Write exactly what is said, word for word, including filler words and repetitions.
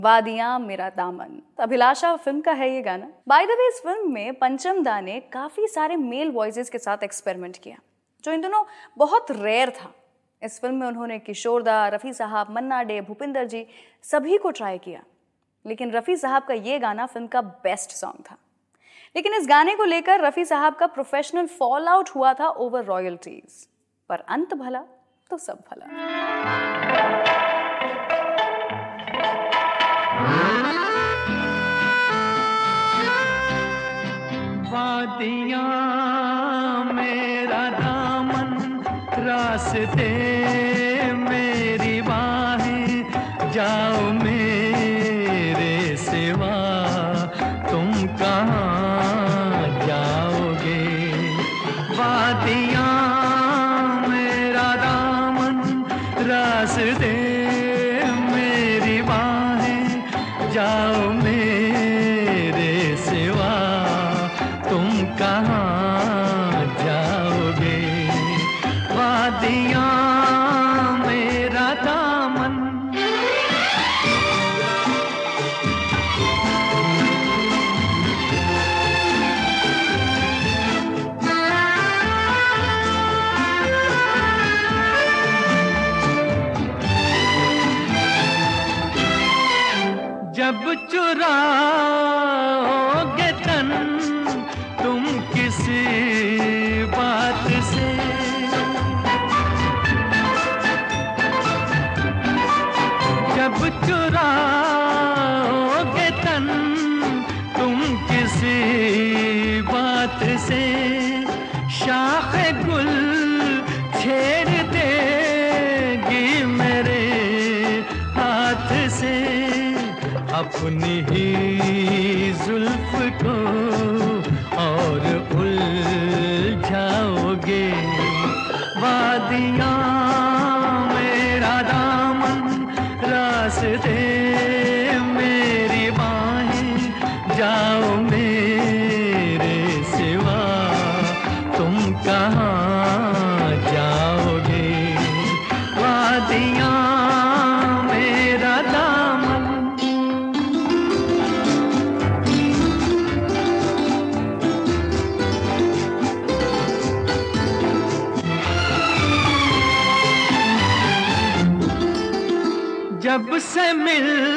वादियां मेरा दामन, अभिलाषा फिल्म का है ये गाना। बाय द वे, इस फिल्म में पंचम दा ने काफी सारे मेल वॉइसेस के साथ एक्सपेरिमेंट किया, जो इन दोनों बहुत रेयर था। इस फिल्म में उन्होंने किशोर दा, रफ़ी साहब, मन्ना डे, भूपिंदर जी सभी को ट्राई किया, लेकिन रफ़ी साहब का ये गाना फिल्म का बेस्ट सॉन्ग था। लेकिन इस गाने को लेकर रफ़ी साहब का प्रोफेशनल फॉल आउट हुआ था ओवर रॉयल्टीज, पर अंत भला तो सब भला। वादियां मेरा दामन, रास्ते मेरी बाहें, जाओ मेरे सिवा तुम कहाँ जाओगे। वादियां मेरा दामन, रास्ते मेरी बाहें, जाओ मेरे सिवा तुम कहाँ जाओगे। वादियां मेरा दामन। जब चुराओगे तन तुम किसी बात से, जब चुराओगे तन तुम किसी बात से, शाख गुल छेड़ देगी मेरे हाथ से, अपनी ही जुल्फ को और उलझाओगे। वादियां मेरा दामन, रास्ते मेरी बाहें, जाओ मेरे सिवा तुम कहाँ जाओगे। वादियां मेरा दामन। जब से मिल